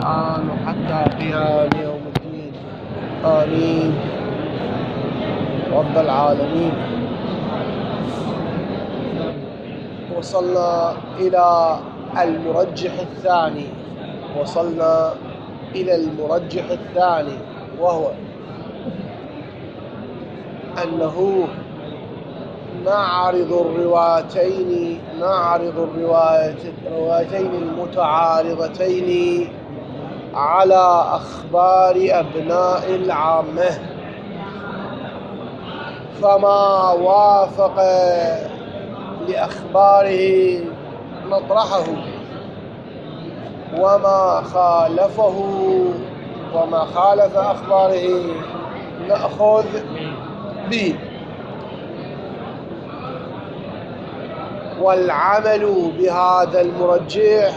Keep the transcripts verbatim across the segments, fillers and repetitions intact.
الآن وحتى قيام يوم الدين، آمين رب العالمين. وصلنا إلى المرجح الثاني وصلنا إلى المرجح الثاني وهو أنه نعرض الروايتين نعرض الروايتين المتعارضتين على أخبار أبناء العامة، فما وافق لأخباره نطرحه، وما خالفه وما خالف أخباره نأخذ به. والعمل بهذا المرجح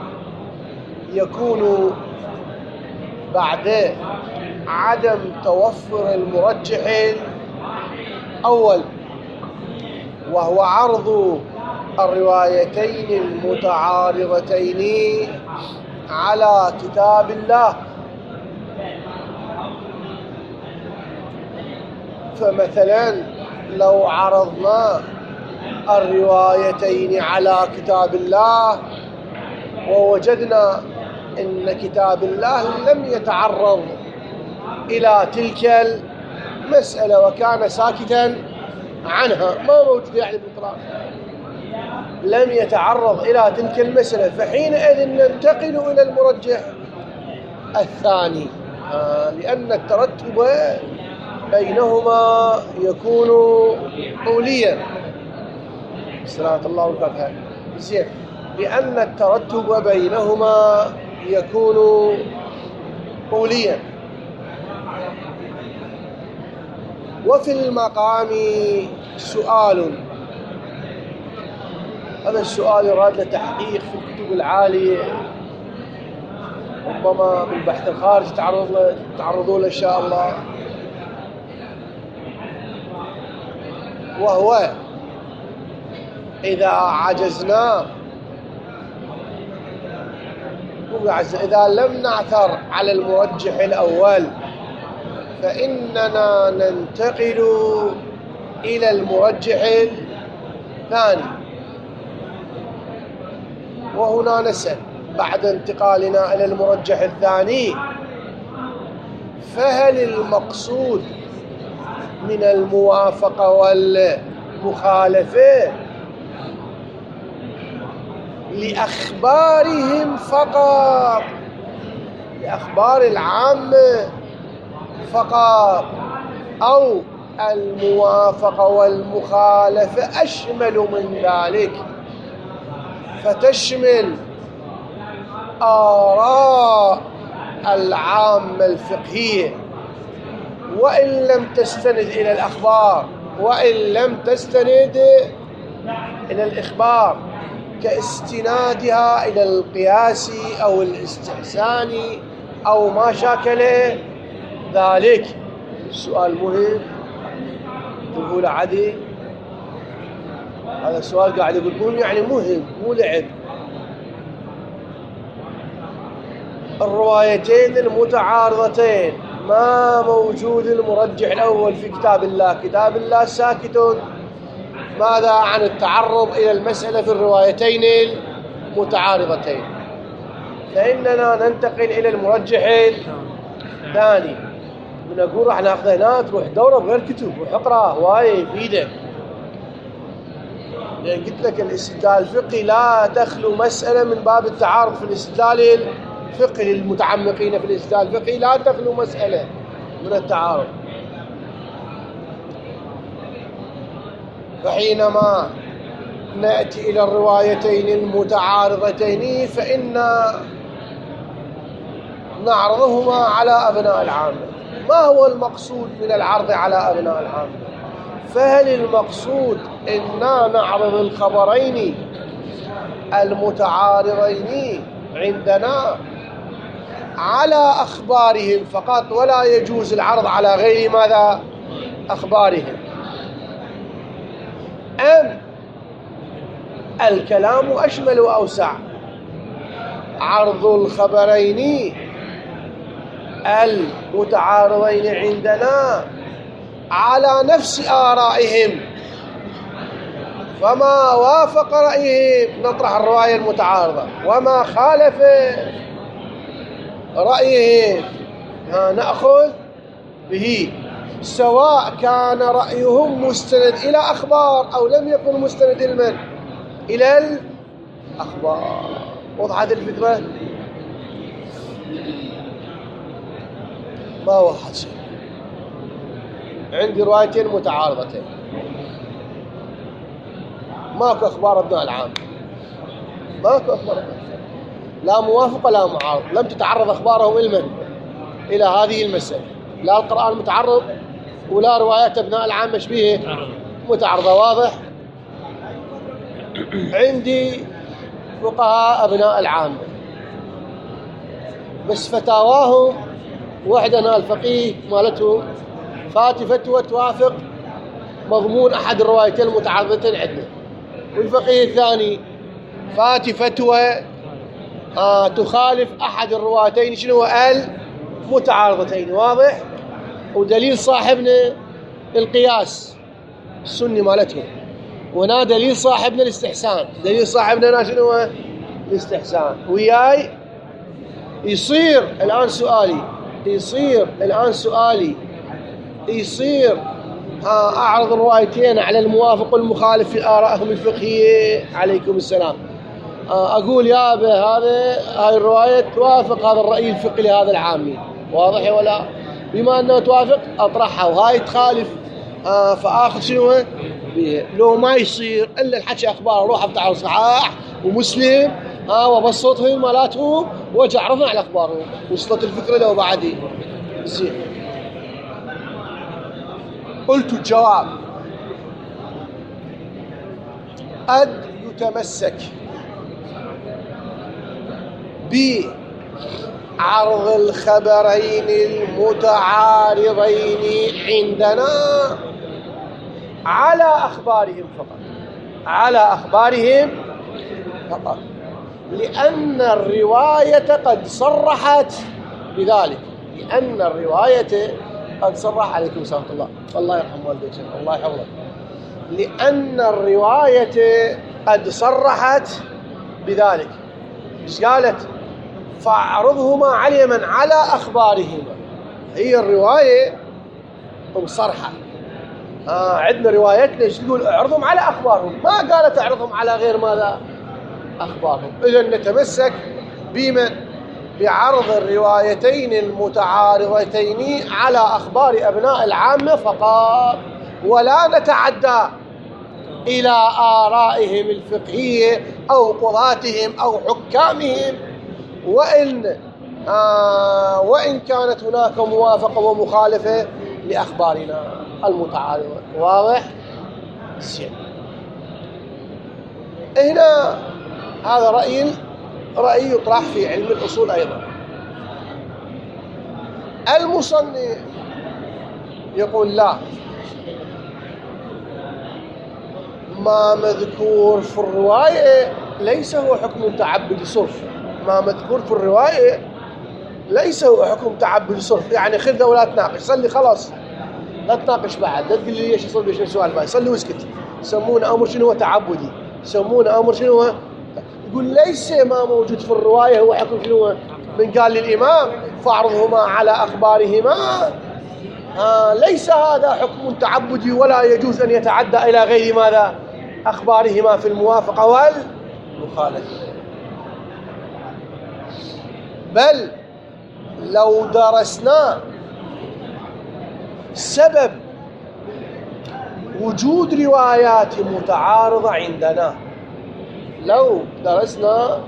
يكون بعد عدم توفر المرجح الأول، وهو عرض الروايتين المتعارضتين على كتاب الله. فمثلا لو عرضنا الروايتين على كتاب الله ووجدنا إن كتاب الله لم يتعرض إلى تلك المسألة وكان ساكتا عنها، ما موجود يعني بالقرآن، لم يتعرض إلى تلك المسألة، فحينئذ ننتقل إلى المرجح الثاني، آه لأن الترتب بينهما يكون طوليا. صلاة الله وبركاته. زين، لأن الترتب بينهما يكون طوليا. وفي المقام سؤال، هذا السؤال يراد له تحقيق في الكتب العالية، ربما بالبحث الخارجي تعرضوا له إن شاء الله، وهو إذا عجزنا إذا لم نعثر على المرجح الأول فإننا ننتقل إلى المرجح الثاني. وهنا نسأل بعد انتقالنا إلى المرجح الثاني، فهل المقصود من الموافقة والمخالفة لأخبارهم فقط، لأخبار العامة فقط، أو الموافقة والمخالفة أشمل من ذلك، فتشمل آراء العامة الفقهية وإن لم تستند إلى الأخبار وإن لم تستند إلى الإخبار، كاستنادها إلى القياس أو الاستحسان أو ما شاكل ذلك. السؤال مهم، تقول عدي هذا السؤال قاعد يقول مهم، يعني مهم مو لعب. الروايتين المتعارضتين ما موجود المرجح الأول في كتاب الله، كتاب الله ساكت ماذا عن التعرض إلى المسألة في الروايتين المتعارضتين، فإننا ننتقل إلى المرجح الثاني. من أقول راح ناخذ هنا تروح دورة بغير كتب وحقرأ هواية يفيدك، لأن قلت لك الاستدلال الفقهي لا تخلو مسألة من باب التعارض في الاستدلال الفقهي، للمتعمقين في الاستدلال الفقهي لا تخلو مسألة من التعارض. فحينما نأتي إلى الروايتين المتعارضتين فإن نعرضهما على أبناء العامة. ما هو المقصود من العرض على أبناء العامة؟ فهل المقصود أننا نعرض الخبرين المتعارضين عندنا على أخبارهم فقط، ولا يجوز العرض على غير ماذا؟ أخبارهم، أم الكلام أشمل وأوسع؟ عرض الخبرين المتعارضين عندنا على نفس آرائهم، فما وافق رأيهم نطرح الرواية المتعارضة، وما خالف رأيهم نأخذ به، سواء كان رأيهم مستند إلى أخبار أو لم يكن مستند إلى من؟ إلى الأخبار. وضحت الفكرة؟ ما وضحت شيء. عندي روايتين متعارضتين، ماكو أخبار أبناء العام، ماكو أخبار لا موافقة لا معارض، لم تتعرض أخبارهم إلى من؟ إلى هذه المسألة، لا القرآن متعرض ولا روايات أبناء العام مشبيهة متعرضة. واضح؟ عندي فقهاء أبناء العام بس فتاواهم وحدنا الفقيه مالته فاتي فتوى توافق مضمون أحد الروايتين المتعارضتين عندنا، والفقيه الثاني فاتي فتوى آه تخالف أحد الروايتين شنو المتعارضتين. واضح؟ ودليل صاحبنا القياس السني مالتهم، ونا دليل صاحبنا الاستحسان، دليل صاحبنا شنو هو الاستحسان. وياي يصير الآن سؤالي يصير الآن سؤالي يصير أعرض الروايتين على الموافق والمخالف في آرائهم الفقهية. عليكم السلام. أقول يا أبا هذا هاي الرواية توافق هذا الرأي الفقهي لهذا العامي، واضح ولا؟ بما أنه توافق أطرحها، وهاي تخالف آه فآخذ شنو بيه. لو ما يصير إلا الحكي أخبار أروح أفتح على صحاح ومسلم آه وبسطهم مالاتهم وأجي أعرضنا على أخبارهم. وصلت الفكرة لو بعدي زين. قلت الجواب قد يتمسك بعرض الخبرين المتعارضين عندنا على أخبارهم فقط، على أخبارهم فقط، لأن الرواية قد صرحت بذلك، لأن الرواية قد صرح. عليكم السلام الله، الله يرحم والديك، الله يحفظك. لأن الرواية قد صرحت بذلك. ايش قالت؟ فاعرضهما على من؟ على أخبارهما. هي الرواية مصرحة. آه عندنا روايتنا ايش تقول؟ اعرضهم على أخبارهم، ما قالت اعرضهم على غير ماذا؟ أخبارهم. إذن نتمسك بمن؟ بعرض الروايتين المتعارضتين على أخبار أبناء العامة فقط، ولا نتعدى إلى آرائهم الفقهية أو قضاتهم أو حكامهم، وإن آه وإن كانت هناك موافقة ومخالفة لأخبارنا المتعارضة. واضح؟ زين. هنا هذا رأي رأي يطرح في علم الأصول أيضا. المصنف يقول لا، ما مذكور في الرواية ليس هو حكم تعبد صرف، ما مذكور في الرواية ليس هو حكم تعبد صرف. يعني خذ ولا تناقش، صلي خلاص، لا تناقش بعد، لا تقول لي ليش يصلي ليش السؤال بعد، صلي واسكت. يسمونه أمر شنو هو تعبدي، يسمونه أمر شنو هو. يقول ليس ما موجود في الرواية هو حكم شنو. من قال للإمام فاعرضهما على أخبارهما، آه ليس هذا حكم تعبدي، ولا يجوز أن يتعدى إلى غير ماذا؟ أخبارهما في الموافقة والمخالفة. بل لو درسنا سبب وجود روايات متعارضة عندنا، لو درسنا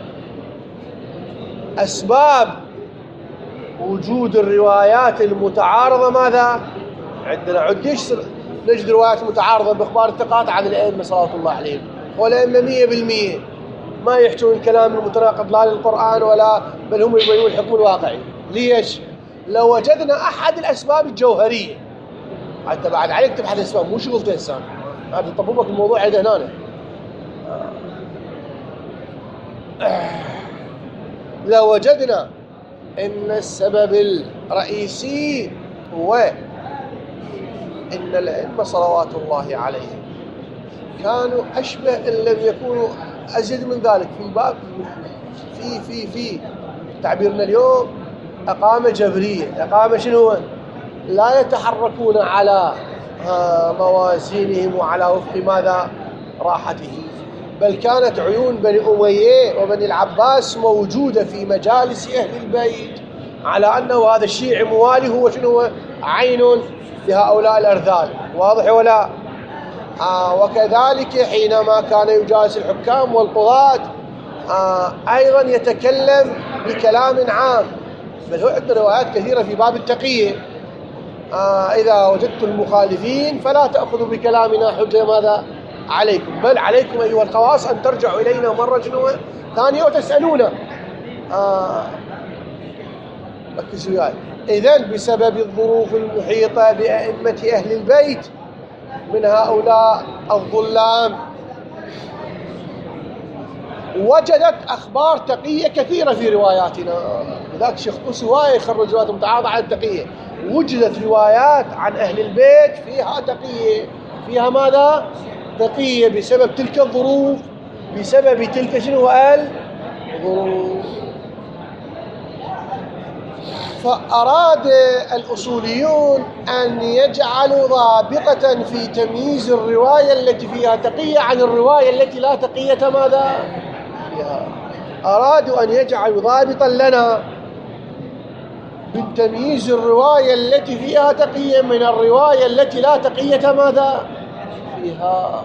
أسباب وجود الروايات المتعارضة ماذا عندنا؟ عديش نجد روايات متعارضة بإخبار الثقات عن الأئمة صلوات الله عليهم، والأئمة مية بالمية ما يحجون الكلام المتناقض لا للقرآن ولا، بل هم يبينون الحكم الواقعي. ليش؟ لو وجدنا أحد الأسباب الجوهرية، حتى بعد عليك تبحث الأسباب، مو شغلته إنسان، هذا طبوبك الموضوع عند هنا. لوجدنا أن السبب الرئيسي هو أن الأئمة صلوات الله عليهم كانوا أشبه إن لم يكونوا أزيد من ذلك في باب في في في تعبيرنا اليوم إقامة جبرية. إقامة شنو؟ لا يتحركون على موازينهم وعلى وفق ماذا؟ راحتهم، بل كانت عيون بني أمية وبني العباس موجودة في مجالس أهل البيت على أنه هذا الشيعي موالي هو شنو؟ عين لهؤلاء الأرذال. واضح ولا؟ آه وكذلك حينما كان يجالس الحكام والقضاة آه أيضا يتكلم بكلام عام، بل هو عندنا روايات كثيرة في باب التقية آه إذا وجدت المخالفين فلا تأخذوا بكلامنا حجة ماذا عليكم، بل عليكم أيها الخواص أن ترجعوا إلينا مرة شنو ثانية وتسألونا. آه ركزوا وياي. إذن بسبب الظروف المحيطة بأئمة أهل البيت من هؤلاء الظلام وجدت أخبار تقية كثيرة في رواياتنا. لذلك شيخ طوسي هواية يخرج روايات متعارضة على التقية. وجدت روايات عن أهل البيت فيها تقية، فيها ماذا؟ تقية بسبب تلك الظروف، بسبب تلك شنو الظروف. فأراد الأصوليون أن يجعلوا ضابطة في تمييز الرواية التي فيها تقية عن الرواية التي لا تقية ماذا فيها. أرادوا أن يجعلوا ضابطا لنا من تمييز الرواية التي فيها تقية من الرواية التي لا تقية ماذا فيها.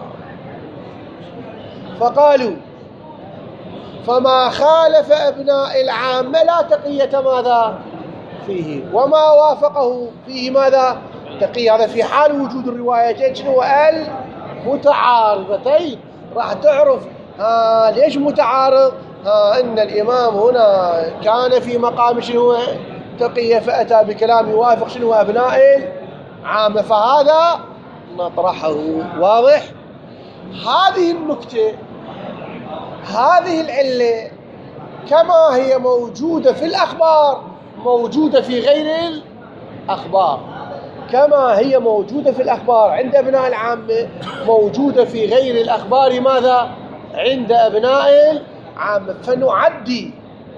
فقالوا فما خالف أبناء العامة لا تقية ماذا فيه، وما وافقه فيه ماذا تقية. هذا في حال وجود الروايتين شنو المتعارضتين. راح تعرف ها ليش متعارض؟ ها ان الامام هنا كان في مقام شنو تقية فأتى بكلام يوافق شنو أبناء العامة، فهذا نطرحه. واضح؟ هذه النكتة، هذه العلة كما هي موجودة في الأخبار موجودة في غير الأخبار، كما هي موجودة في الأخبار عند أبناء العامة موجودة في غير الأخبار ماذا؟ عند أبناء العامة. فنعدي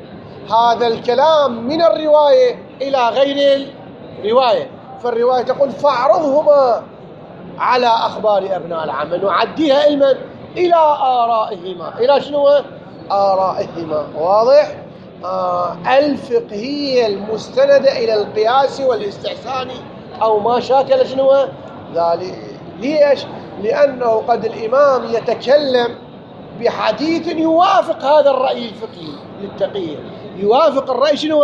هذا الكلام من الرواية إلى غير الرواية. فالرواية تقول فاعرضهما على أخبار أبناء العامة، نعديها علما إلى آرائهما، إلى شنو؟ آرائهما. واضح؟ آه الفقهية المستندة إلى القياس والاستحسان أو ما شاكل شنو ذلك. ليش؟ لأنه قد الإمام يتكلم بحديث يوافق هذا الرأي الفقهي للتقية، يوافق الرأي شنو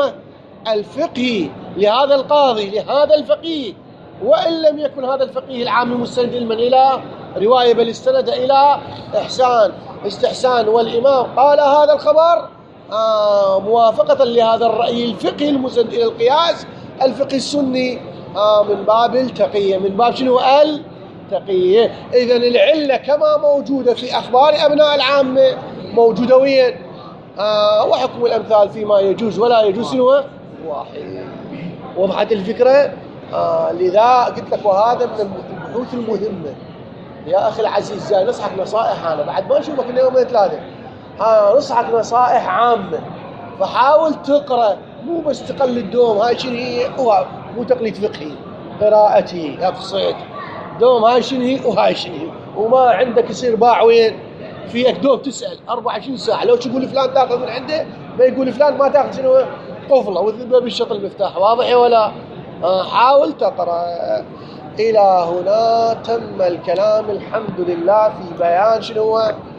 الفقهي لهذا القاضي لهذا الفقيه، وإن لم يكن هذا الفقيه العام مستند إلى رواية بل استند إلى إحسان استحسان، والإمام قال هذا الخبر آه موافقة لهذا الرأي الفقهي المستند إلى القياس الفقهي السني آه من باب التقية، من باب شنو التقية. إذن العلة كما موجودة في أخبار أبناء العامة موجودة وين؟ آه وحكم الأمثال فيما يجوز ولا يجوز شنو واحد. وضحت الفكرة؟ آه لذا قلت لك وهذا من البحوث المهمة يا أخي العزيز. جاي نصحك نصائح، أنا بعد ما أشوفك إنه يومين ثلاثة آه نصحك نصائح عامة، فحاول تقرأ مو بس تقلد دوم. هاي شنو هي؟ مو تقليد فقهي، قراءتي أقصد دوم هاي شنو هي وهاي شنو هي، وما عندك يصير باع وين فيك دوم تسأل أربعة وعشرين ساعة. لو تقول فلان تاخذ من عنده ما يقول فلان ما تاخذ شنو طفلة وذبه بالشط المفتاح. واضح ولا؟ آه حاول تقرأ. إلى هنا تم الكلام الحمد لله في بيان شنو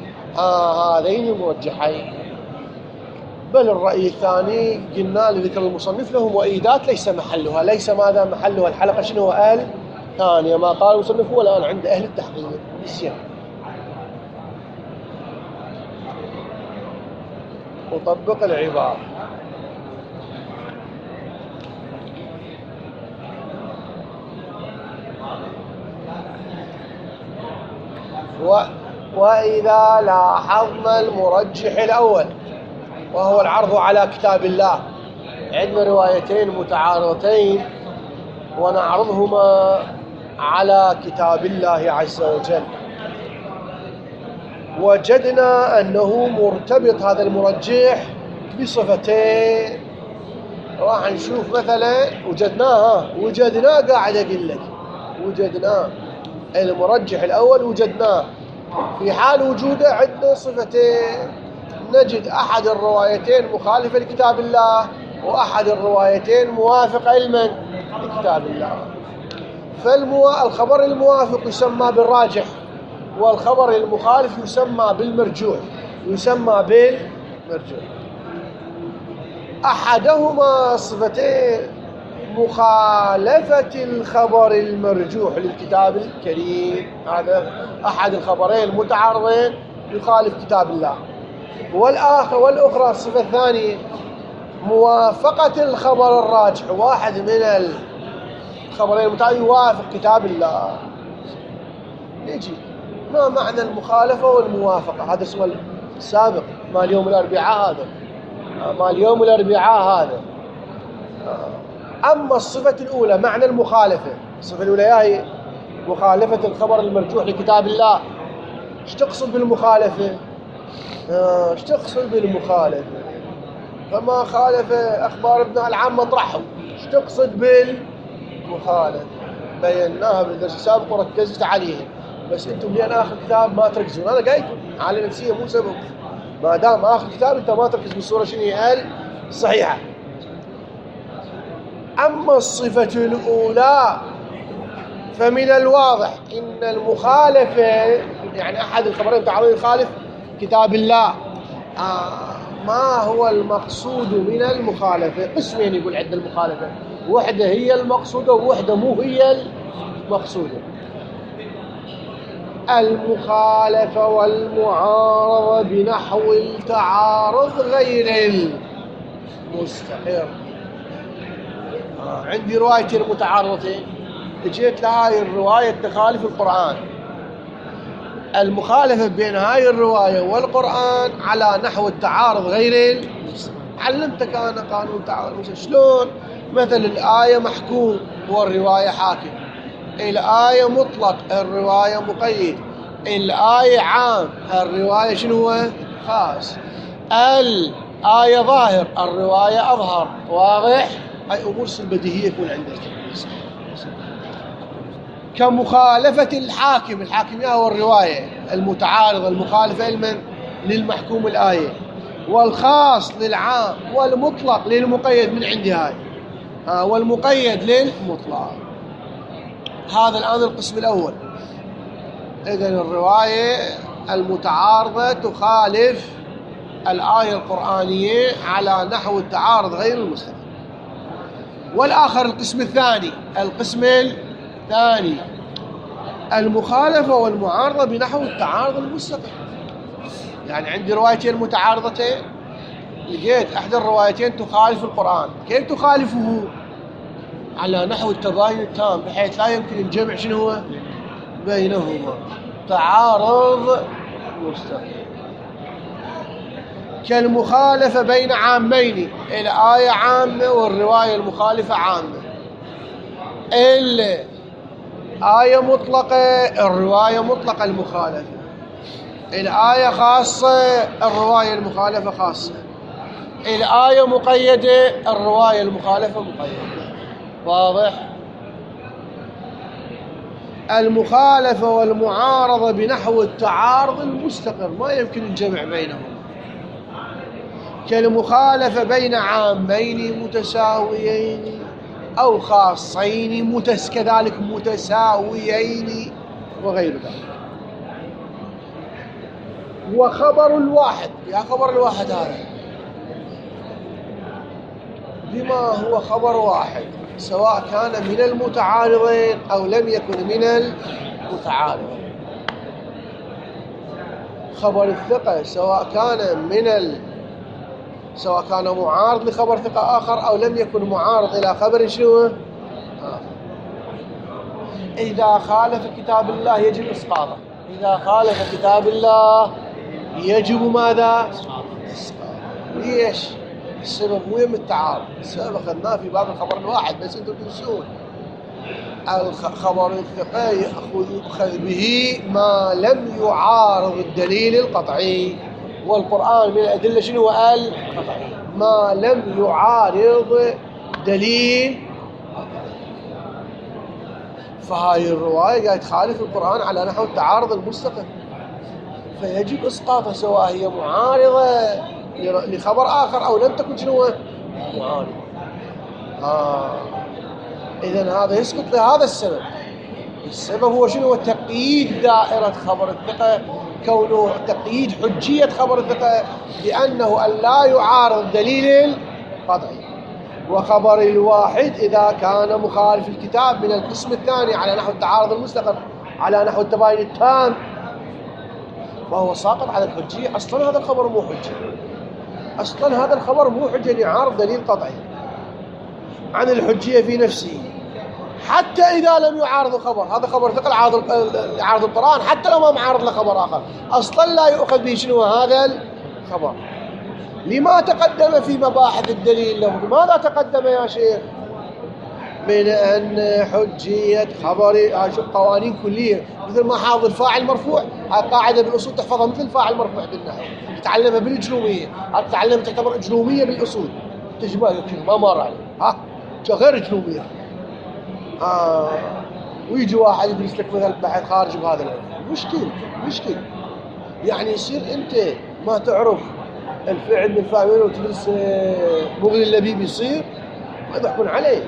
آه هذين المرجحين. بل الرأي الثاني قلنا لذكر المصنف له مؤيدات ليس محلها، ليس ماذا محلها الحلقة شنو قال ثانية ما قال المصنف هو الآن عند أهل التحقيق نسيان. وطبق العبارة. و... وإذا لاحظنا المرجح الأول وهو العرض على كتاب الله. عندنا روايتين متعارضتين ونعرضهما على كتاب الله عز وجل. وجدنا أنه مرتبط هذا المرجح بصفتين. راح نشوف مثلا وجدناها وجدناه قاعد أقول لك وجدناه المرجح الأول وجدناه في حال وجوده عندنا صفتين. نجد أحد الروايتين مخالفة لكتاب الله وأحد الروايتين موافقة لمن؟ لكتاب الله. فالخبر الموافق يسمى بالراجح والخبر المخالف يسمى بالمرجوح يسمى بالمرجوح. أحدهما صفتين مخالفة الخبر المرجوح للكتاب الكريم، هذا أحد الخبرين المتعارضين يخالف كتاب الله. والآخر والأخرى الصفة الثانية موافقة الخبر الراجح، واحد من الخبرين المتعارضين يوافق كتاب الله. نجي ما معنى المخالفة والموافقة؟ هذا اسمه السابق مال يوم الأربعاء، هذا مال يوم الأربعاء هذا. أما الصفة الأولى معنى المخالفة، الصفة الأولى هي مخالفة الخبر المرجوح لكتاب الله. ايش تقصد بالمخالفة؟ ايش تقصد بالمخالفة؟ فما خالف أخبار ابن العام مطرحه. ايش تقصد بالمخالفة؟ بيناها بالدرس السابق وركزت عليه، بس انتم لين آخر كتاب ما تركزون. أنا قايل على نفسية مو سبب، ما دام آخر كتاب انت ما تركز بالصورة شنو هي الصحيحة. أما الصفة الأولى فمن الواضح إن المخالفة يعني أحد الخبرين المتعارضين يخالف كتاب الله. آه ما هو المقصود من المخالفة؟ قسمين يقول عند المخالفة، وحدة هي المقصودة ووحدة مو هي المقصودة. المخالفة والمعارضة بنحو التعارض غير المستقر. آه عندي روايتين متعارضتين، اجيت لهاي الرواية تخالف القرآن. المخالفة بين هاي الرواية والقرآن على نحو التعارض غير المستقر. علمتك أنا قانون تعارض شلون؟ مثل الآية محكوم والرواية حاكم، الآية مطلق الرواية مقيد، الآية عام الرواية شنو هو؟ خاص. الآية ظاهر الرواية أظهر. واضح؟ هاي أمور البديهية يكون عندك. كمخالفة الحاكم، الحاكم هو الرواية المتعارضة المخالفة لمن؟ للمحكوم الآية، والخاص للعام والمطلق للمقيد من عندي هاي آه والمقيد للمطلق. هذا الآن القسم الأول. إذن الرواية المتعارضة تخالف الآية القرآنية على نحو التعارض غير المستقر. والآخر القسم الثاني، القسم الثاني المخالفة والمعارضة بنحو التعارض المستقر. يعني عندي روايتين متعارضتين، لقيت إحدى الروايتين تخالف القرآن. كيف تخالفه؟ على نحو التباين التام بحيث لا يمكن الجمع شنو هو بينهما، تعارض مستقر. كالمخالفة بين عامين، الآية عامة والرواية المخالفة عامة. الآية مطلقة الرواية مطلقة المخالفة. الآية خاصة الرواية المخالفة خاصة. الآية مقيدة الرواية المخالفة مقيدة. واضح؟ المخالفة والمعارضة بنحو التعارض المستقر ما يمكن الجمع بينهم. كالمخالفة بين عامين متساويين أو خاصين متس كذلك متساويين وغير ذلك. وخبر الواحد، يا خبر الواحد هذا بما هو خبر واحد سواء كان من المتعارضين أو لم يكن من المتعارضين. خبر الثقة سواء كان من ال... سواء كان معارض لخبر ثقة آخر أو لم يكن معارض إلى خبر شنو آخر. إذا خالف كتاب الله يجب إسقاطه. إذا خالف كتاب الله يجب ماذا؟ ايش؟ السبب مو يم التعارض، السبب اخذناه في باب الخبر الواحد بس انتم تنسون. الخبر الثقة يؤخذ به ما لم يعارض الدليل القطعي، والقرآن من الأدلة شنو قال؟ ما لم يعارض دليل. فهاي الرواية قاعد تخالف القرآن على نحو التعارض المستقل، فيجب إسقاطها سواء هي معارضة لخبر آخر أو لم تكن شنو معارضة. آه. إذن هذا يسقط لهذا السبب. السبب هو شنو؟ تقييد دائرة خبر الثقة، كونه تقييد حجية خبر الثقة بأنه أن لا يعارض دليل قطعي. وخبر الواحد إذا كان مخالف الكتاب من القسم الثاني على نحو التعارض المستقر على نحو التباين التام فهو ساقط على الحجية. أصلا هذا الخبر مو حجة، أصلا هذا الخبر مو حجة ليعارض دليل قطعي عن الحجية في نفسه، حتى إذا لم يعارض الخبر. هذا خبر ثقل يعارض القرآن حتى لو ما معارض لخبر آخر، أصلا لا يؤخذ به شنو هذا الخبر. لما تقدم في مباحث الدليل له؟ لماذا تقدم يا شيخ؟ من أن حجية خبر، شوف قوانين كلية مثل ما حافظ الفاعل مرفوع، هاي قاعدة بالأصول تحفظها مثل الفاعل مرفوع بالنحو، تتعلمها بالإجلومية، هاي تتعلم تعتبر إجلومية بالأصول، تجمع ما مر عليه، ها غير إجلومية. آه. ويجي واحد يدرس لك مثلا بحث خارج بهذا العلم، مشكل مشكل يعني يصير أنت ما تعرف الفعل من الفاعل وتدرس مغني اللبيب يصير ما يضحكون عليه.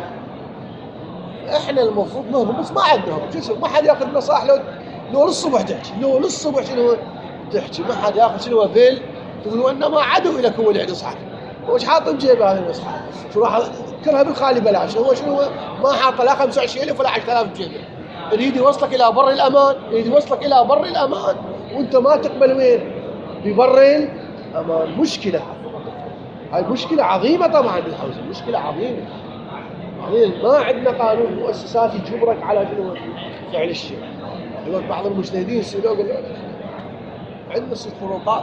احنا المفروض نهضم بس ما عندهم جسم، ما حد ياخذ نصائح. لو لو للصبح تحكي، لو للصبح شنو تحكي، ما حد ياخذ شنو فيل تقولوا انما عدو لك هو اللي عنده صحة. هو ايش حاط بجيبه هذه النصيحة؟ شو راح كلها بالخالي بلاش. هو شنو ما حاط لا خمسة وعشرين ألف ولا عشرة آلاف بجيبه، يريد يوصلك الى بر الامان، يريد يوصلك الى بر الامان وانت ما تقبل وين؟ ببر الامان. مشكلة، هاي مشكلة عظيمة طبعا بالحوزة، مشكلة عظيمة. يعني ما عندنا قانون مؤسسات يجبرك على شنو فعل الشيء. يقول بعض المجتهدين يصيروا يقول عندنا ست فروقات،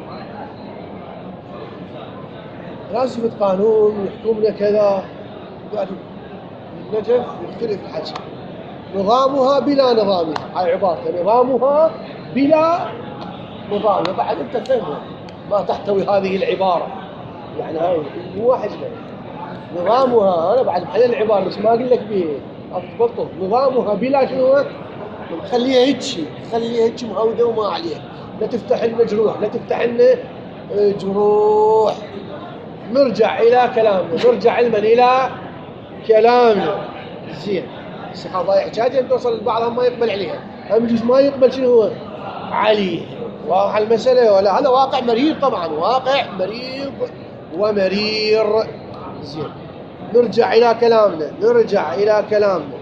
لازم قانون يحكمنا كذا. يعني النجف يختلف الحكي، نظامها بلا نظامها، هاي عبارة نظامها بلا نظام. بعد انت تفهم ما تحتوي هذه العبارة، يعني هاي مو واحد نظامها. انا بعد بحل العباره بس ما اقول لك بيه اضبطه. نظامها بلا شنو؟ خليها هيك، خليها هيك مهوده وما عليها، لا تفتح لنا جروح، لا تفتح لنا جروح. نرجع الى كلامنا، نرجع علما الى كلامنا. زين بس قضايا حجاجه توصل لبعضهم ما يقبل عليها، هم يجوز ما يقبل شنو هو عليه. واضح المساله ولا؟ هذا واقع مرير طبعا، واقع مريض ومرير. زين نرجع إلى كلامنا، نرجع إلى كلامنا.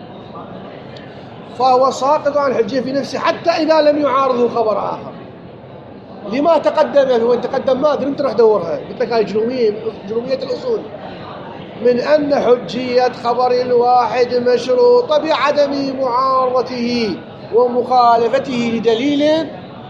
فهو ساقط عن الحجية في نفسه حتى إذا لم يعارضه خبر آخر. لما تقدم؟ يعني هو تقدم ما أدري، أنت راح دورها، قلت لك هاي جنومية جنومية الأصول. من أن حجية خبر الواحد مشروطة بعدم معارضته ومخالفته لدليل.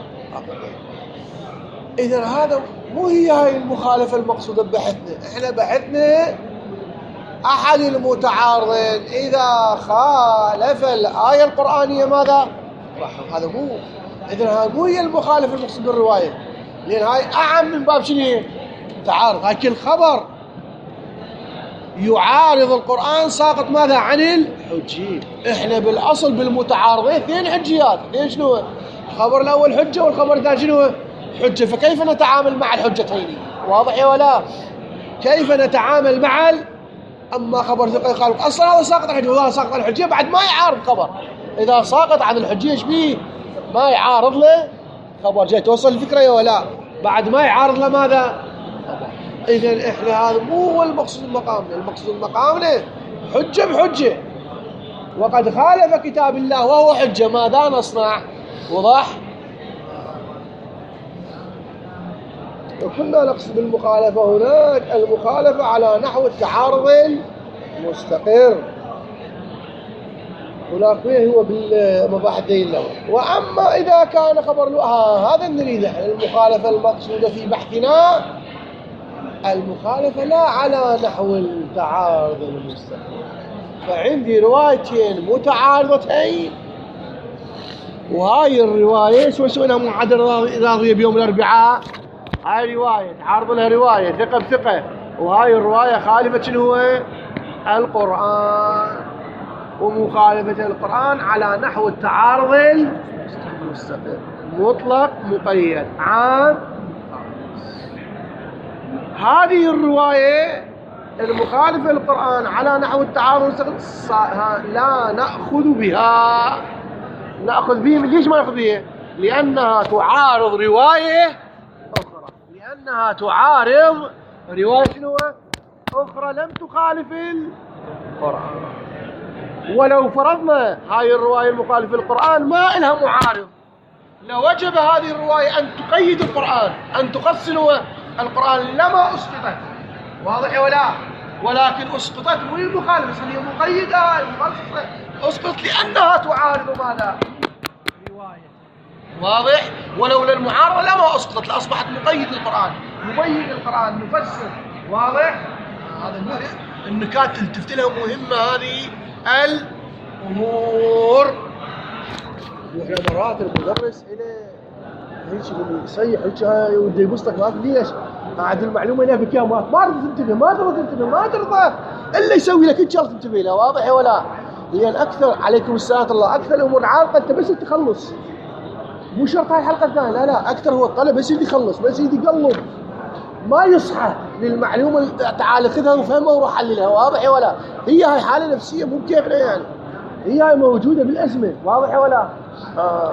إذا هذا مو هي هاي المخالفة المقصودة ببحثنا. إحنا بحثنا أحد المتعارضين إذا خالف الآية القرآنية ماذا؟ رحم. هذا مو، إذن هاي مو هي المخالفة المقصود بالرواية، لأن هاي أعم من باب شنو؟ تعارض. هاي كل خبر يعارض القرآن ساقط ماذا؟ عن الحجية. إحنا بالأصل بالمتعارضين اثنين حجيات، اثنين شنو؟ الخبر الأول حجة والخبر الثاني شنو؟ حجة. فكيف نتعامل مع الحجتين؟ واضح يا ولا؟ كيف نتعامل مع ال... أما خبر ثقة قال أصلا هذا ساقط عن الحجية وهذا ساقط عن الحجية، بعد ما يعارض خبر. إذا ساقط عن الحجية ايش بيه؟ ما يعارض له خبر. جاي توصل الفكرة يا ولا؟ بعد ما يعارض له ماذا؟ إذن إحنا هذا مو هو المقصود مقامنا. المقصود مقامنا حجة بحجة، وقد خالف كتاب الله وهو حجة، ماذا نصنع؟ وضح؟ وكنا نقصد بالمخالفة هناك المخالفة على نحو التعارض المستقر. هناك وين هو بالمباحث دين. وأما إذا كان خبر له هذا نريد المخالفة المقصودة في بحثنا المخالفة لا على نحو التعارض المستقيم. فعندي روايتين متعارضتين، وهاي الرواية شو يسوونها معادلة رياضية بيوم الأربعاء. هاي رواية تعارض لها رواية ثقة بثقة، وهاي الرواية خالفة شنو هو؟ القرآن. ومخالفة القرآن على نحو التعارض المستقيم، مطلق مقيد عام. هذه الرواية المخالفة للقرآن على نحو التعارض المستقيم لا نأخذ بها. نأخذ بها ليش ما نأخذ بها؟ لأنها تعارض رواية أخرى، لأنها تعارض رواية شنو أخرى لم تخالف القرآن. ولو فرضنا هاي الرواية المخالفة للقرآن ما إلها معارض، لوجب هذه الرواية أن تقيد القرآن، أن تخص القرآن لما أسقطت. واضح ولا؟ ولكن أسقطت مو المخالفة، هي مقيدة مخصصة، أسقطت لأنها تعارض ماذا؟ رواية. واضح؟ ولولا المعارضة لما أسقطت، لأصبحت مقيد القرآن، مبين القرآن، مفسر. واضح؟ هذا مهم، النكات اللي تفتلها مهمة هذه الأمور. وإحنا مرات المدرس إلى هيك يصيح هيك ودي يبسطك ما ليش؟ قاعد المعلومة هنا بك ما ما ترضى تنتبه، ما ترضى تنتبه، ما ترضى إلا يسوي لك إن شاء الله تنتبه له. واضح ولا؟ لأن أكثر عليكم السلام الله أكثر الأمور عالقة أنت بس تخلص، مو شرط هاي الحلقة الثانية، لا لا، أكثر هو الطلب بس يدي يخلص، بس يدي يقلب، ما يصحى للمعلومة. تعال خذها وفهمها وروح حللها. واضح ولا؟ هي هاي حالة نفسية مو كيفنا يعني، هي هاي موجودة بالأزمة. واضح ولا؟ آه.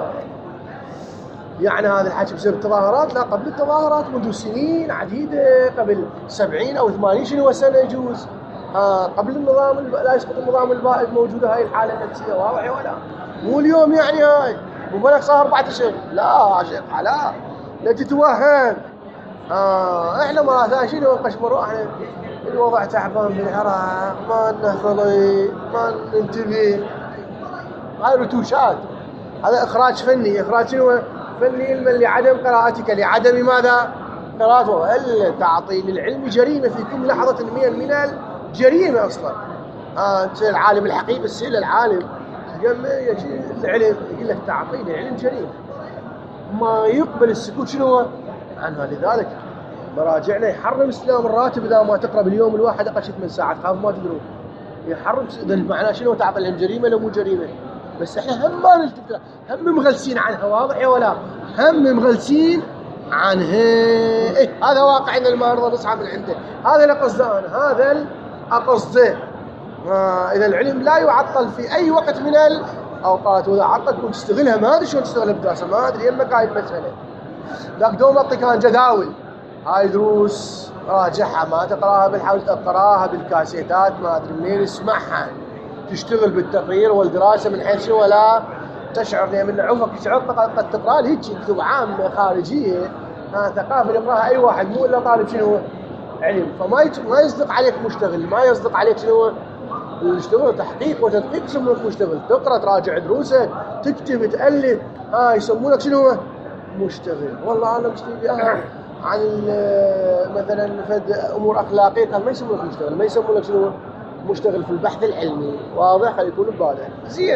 يعني هذا الحكي بسبب التظاهرات؟ لا، قبل التظاهرات منذ سنين عديدة، قبل سبعين أو ثمانين شنو سنة يجوز. آه قبل النظام لا يسقط النظام البائد موجودة هاي الحالة النفسية. واضح ولا؟ مو اليوم يعني هاي مو بالك صار أربعة أشهر، لا شيخ لا لا تتوهم. آه احنا مرات شنو قشمروا احنا الوضع تعبان بالعراق، ما نخلي ما ننتبه. هاي رتوشات، هذا إخراج فني. إخراج شنو؟ فني لعدم قراءتك، لعدم ماذا؟ قراءته. هل تعطي للعلم جريمة في كل لحظة من من الجريمة أصلا. آه أنت العالم الحقيقي بس إلى العالم يجي العلم يقول لك تعطي للعلم جريمة، ما يقبل السكوت شنو عنها. لذلك مراجعنا يحرم استلام الراتب إذا ما تقرأ باليوم الواحد أقل شيء ثمان ساعات، خاف ما تدرون. يحرم. إذا معناه شنو؟ تعطي العلم جريمة لو مو جريمة؟ بس احنا هم ما نلتفت، هم مغلسين عنها. واضح ولا؟ هم مغلسين عنها. إيه هذا واقعنا اللي ما نرضى نصحى من عنده. هذا اللي قصده انا، هذا اللي اقصده. آه اذا العلم لا يعطل في اي وقت من الاوقات، واذا عطل تكون تستغلها، ما ادري شلون تستغلها بالدراسه، ما ادري يمك هاي المساله. ذاك دوم اعطي كان جداول، هاي دروس راجعها، ما تقراها بالحاول تقراها بالكاسيتات، ما ادري منين اسمعها. تشتغل بالتقرير والدراسة من حيث ولا تشعر، لأن من عوفك يشعر قد تقرأ هيك كتب عامة خارجية، ها ثقافة يقرأها أي واحد مو إلا طالب شنو علم. فما ما يصدق عليك مشتغل، ما يصدق عليك شنو الاشتغل تحقيق وتدقيق. يسمونك مشتغل، تقرأ تراجع دروسك، تكتب تألف، ها يسمونك شنو مشتغل. والله أنا مشتغل آه عن مثلا فد أمور أخلاقية كان ما يسمونك مشتغل، ما يسمونك شنو مشتغل في البحث العلمي. واضح؟ خلي يكون ببالك زين.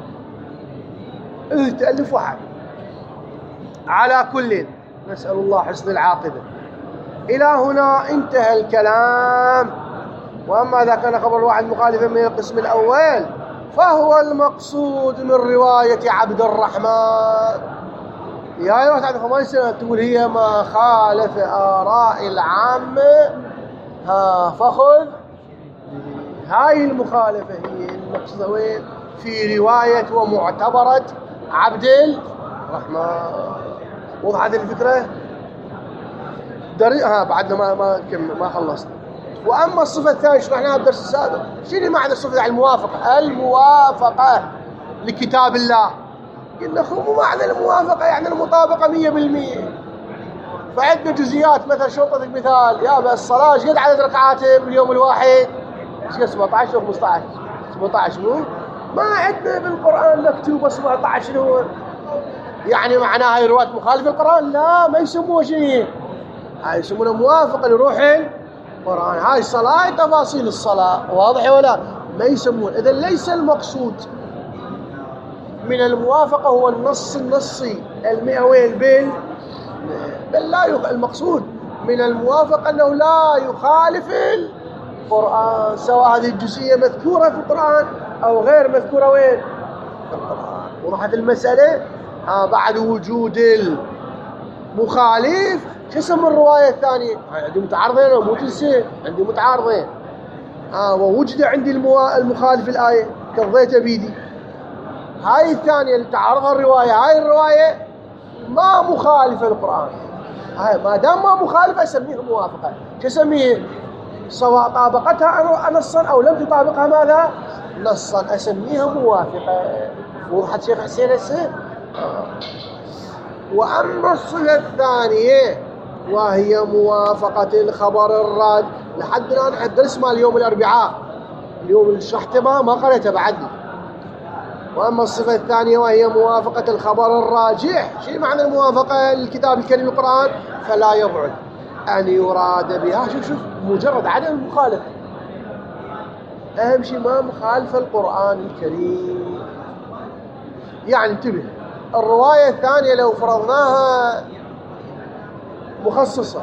إيه تألف واحد. على كل نسأل الله حسن العاقبة. إلى هنا انتهى الكلام. وأما إذا كان خبر الواحد مخالفا من القسم الأول فهو المقصود من رواية عبد الرحمن. يا واحد عبد الرحمن سنة تقول هي ما خالف آراء العامة، ها فخذ. هاي المخالفة هي المقصودة وين؟ في رواية ومعتبرة عبد الرحمن. وضحت الفكرة؟ دري ها بعدنا ما ما ما خلصنا. وأما الصفة الثانية شرحناها بالدرس السابق. شنو معنى الصفة؟ الموافقة. الموافقة لكتاب الله. قلنا خو مو معنى الموافقة يعني المطابقة مية بالمية. فعندنا جزئيات مثلا شرطتك مثال يا بس الصلاة ايش قد عدد ركعاته باليوم الواحد؟ ايش قد سبعة عشر أو خمسة عشر؟ سبعة عشر مو؟ ما عندنا بالقرآن مكتوبة سبعة عشر شنو؟ يعني معناها هاي رواية مخالفة القرآن؟ لا، ما يسموها شيء. هاي يسمونها موافقة لروح قرآن. هاي الصلاة تفاصيل الصلاة، واضح ولا؟ ما يسمون. إذا ليس المقصود من الموافقة هو النص النصي المئوي بين بل لا يخ... المقصود من الموافقة أنه لا يخالف القرآن، سواء هذه الجزئية مذكورة في القرآن أو غير مذكورة وين؟ في القرآن. وضحت المسألة؟ آه بعد وجود المخالف شو اسم الرواية الثانية؟ عندي متعارضين أو مو تنسي؟ عندي متعارضين. آه ووجد عندي الموا... المخالف الآية كضيت بيدي. هاي الثانية اللي تعارضها الرواية، هاي الرواية ما مخالفة للقرآن. هاي ما دام ما مخالفة أسميها موافقة. شو أسميه؟ سواء طابقتها نصا أو لم تطابقها ماذا؟ نصا، أسميها موافقة. وضحت شيخ حسين هسه؟ آه. وأما الصفة الثانية وهي موافقة الخبر الراد. لحد الآن احنا درس مال يوم الأربعاء، اليوم اللي شرحته ما ما قريته بعدني. وأما الصفة الثانية وهي موافقة الخبر الراجح. شيء معنى الموافقة للكتاب الكريم القرآن؟ فلا يبعد أن يراد بها شوف شوف مجرد عدم المخالفة. أهم شيء ما مخالفة القرآن الكريم. يعني انتبه، الرواية الثانية لو فرضناها مخصصة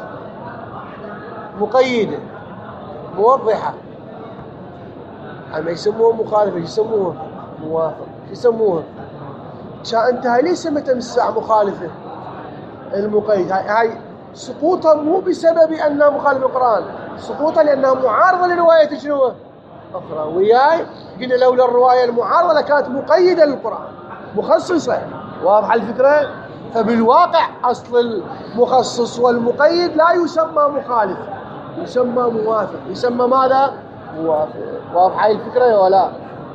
مقيدة موضحة، أما يسموها مخالفة يسموها موافق. يسموها شا انت هاي ليس متى الساعة مخالفة المقيد. هاي, هاي سقوطها مو بسبب أنها مخالفة القرآن، سقوطها لأنها معارضة لرواية شنو أخرى. وياي قلنا لولا الرواية المعارضة لكانت مقيدة للقرآن مخصصة. واضحة الفكرة؟ فبالواقع أصل المخصص والمقيد لا يسمى مخالف، يسمى موافق. يسمى ماذا؟ موافق. واضحة الفكرة ولا؟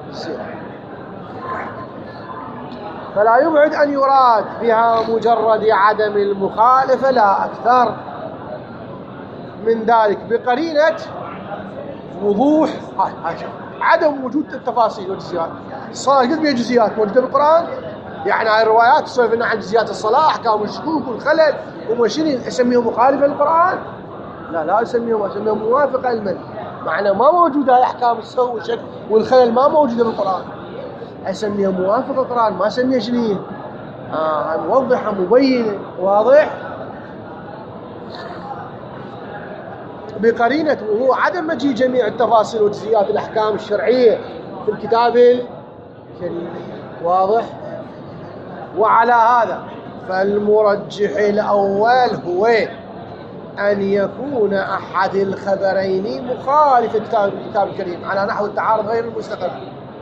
فلا يبعد أن يراد بها مجرد عدم المخالفة لا أكثر من ذلك، بقرينة وضوح عدم وجود التفاصيل والجزئيات. الصلاة قد بها جزئيات موجودة بالقرآن. يعني هاي الروايات تسولف لنا عن جزئيات الصلاة، أحكام الشكوك والخلل ومشيني أسميهم مخالفة للقرآن؟ لا لا أسميهم، أسميهم موافقة لمن؟ معنى ما موجودة هاي أحكام السهو والشك والخلل ما موجودة بالقرآن، أسميها موافقة القرآن ما أسميها شنو؟ آه موضحة مبينة. واضح؟ بقرينة وهو عدم مجيء جميع التفاصيل وجزئيات الأحكام الشرعية في الكتاب الكريم. واضح؟ وعلى هذا فالمرجح الأول هو أن يكون أحد الخبرين مخالف الكتاب الكريم على نحو التعارض غير المستقر،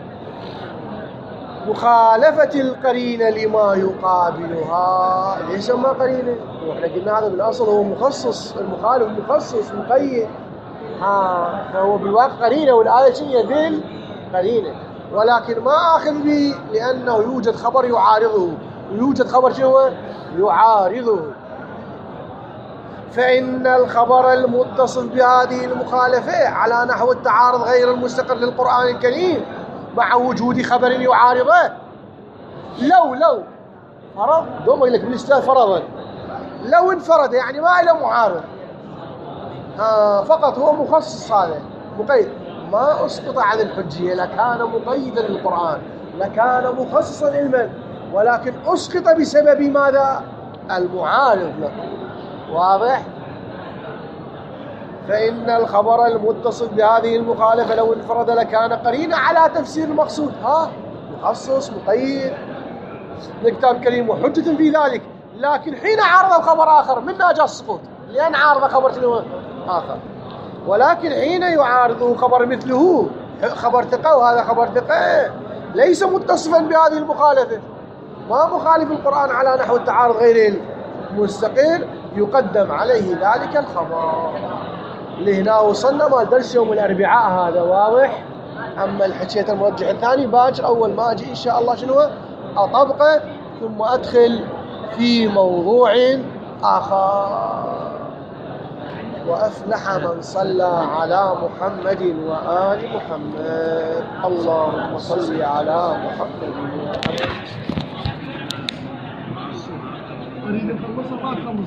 مخالفة القرينة لما يقابلها. ليش ما قرينة؟ وإحنا قلنا هذا بالأصل هو مخصص، المخالف مخصص مقيد. ها فهو بالواقع قرينة، والآية شيء ذل قرينة، ولكن ما أخذ به لأنه يوجد خبر يعارضه، ويوجد خبر شنو يعارضه. فإن الخبر المتصف بهذه المخالفة على نحو التعارض غير المستقر للقرآن الكريم مع وجود خبر يعارضه لو لو فرض دوم لك بالاستاذ فرضا لو انفرد يعني ما له معارض، آه فقط هو مخصص هذا مقيد، ما أسقط عن الحجية، لكان مقيدا للقرآن، لكان مخصصا علما، ولكن أسقط بسبب ماذا؟ المعارض له. واضح؟ فإن الخبر المتصف بهذه المخالفة لو انفرد لكان قرينة على تفسير المقصود. ها مخصص مقيد الكتاب الكريم وحجة في ذلك، لكن حين عارض خبر آخر من جاء السقوط لأن عارض خبر آخر، ولكن حين يعارضه خبر مثله خبر ثقة وهذا خبر ثقة ليس متصفا بهذه المخالفة، ما مخالف القرآن على نحو التعارض غير المستقر، يقدم عليه ذلك الخبر. لهنا وصلنا مال درس يوم الأربعاء هذا. واضح؟ أما الحكاية المرجح الثاني باكر أول ما أجي إن شاء الله شنو أطبقه ثم أدخل في موضوع آخر. وأفلح من صلى على محمد وآل محمد. اللهم صل على محمد وآل محمد.